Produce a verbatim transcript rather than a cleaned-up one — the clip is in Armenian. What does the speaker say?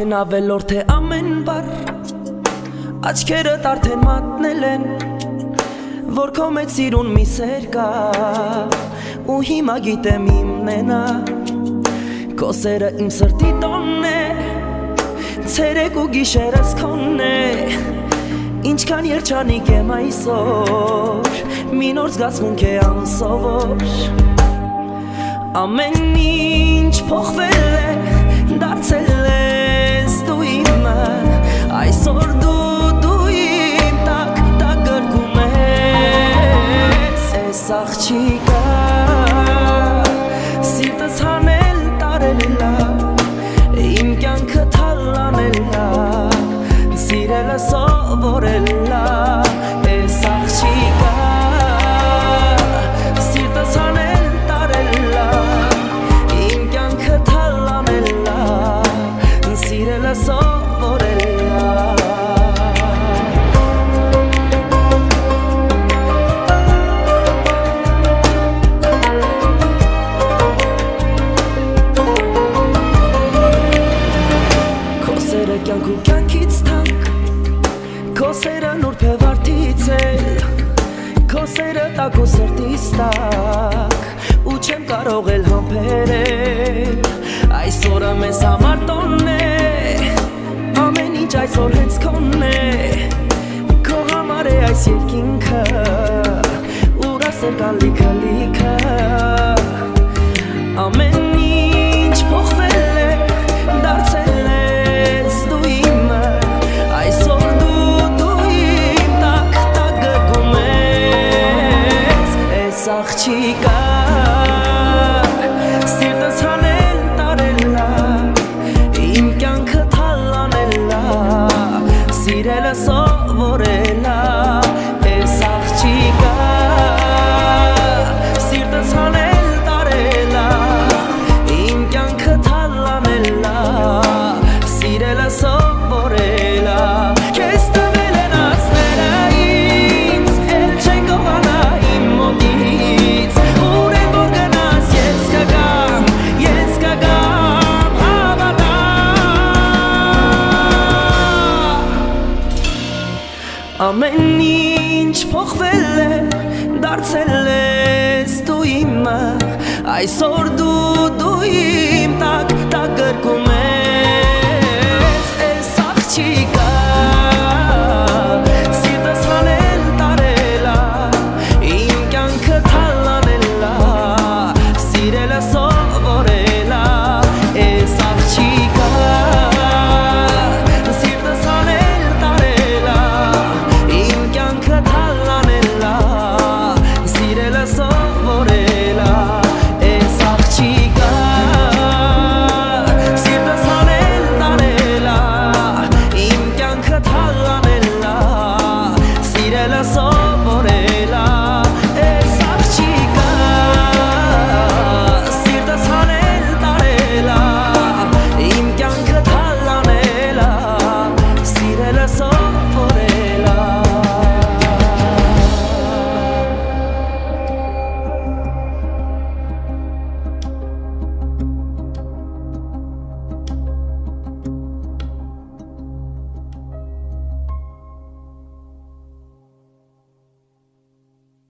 Արդեն ավելորդ է ամեն բար, աչքերդ արդեն մատնել են, որ քո մեծ սիրուն մի սեր կա, ու հիմա գիտեմ իմն է նա, քո սերը իմ սրտի տոնն է, ցերեկ ու գիշերս քոնն է, ինչքան երջանիկ եմ այսօր, մի նոր զգացմունք է անսովոր, ամեն ինչ փոխվել է, դարձել ես դու իմը, այսօր դու դու իմ տակ տակ գրկում ես, ես աղջիկա, սիրտս հանել տարել լա, իմ կյանքը թալանել լա, սիրելը սովորել լա, ես աղջիկա, սիրտս հանել տարել լա, իմ կյանքը թալանել լա, սիրելը սովորել լա. Քո սերը կյանք ու կյանքից թանկ, քո սերը նուրբ է վարդից էլ, քո սերը տաք ու սրտիս տակ, ու չեմ կարող էլ համբերել, այսօրը մեզ համար տոնն է, ամեն ինչ այսօր հենց քոնն է, քո համար է այս երկինքը, ուր ասել կա լիքը լիքը, ամեն ինչ փոխվել է, դարձել ես դու իմը, այսօր դու դու իմ տակ տակ գրկում ես, ես աղջիկա, սիրտս հանել տարել լա, իմ կյանքը թալանել լա, սիրելը սովորել լա, ես աղջիկա, սիրտս հանել տարել լա, իմ կյանքը թալանել լա, սիրելը սովորել լա, քեզ տվել են ասները ինձ, էլ չեն գողանա իմ մոտից, ուր են որ գնաս ես կգամ, ես կգամ հավատա, ամեն ինչ փոխվել է, դարձել ես դու իմը, այսօր դու դու իմ տակ տակ գրկում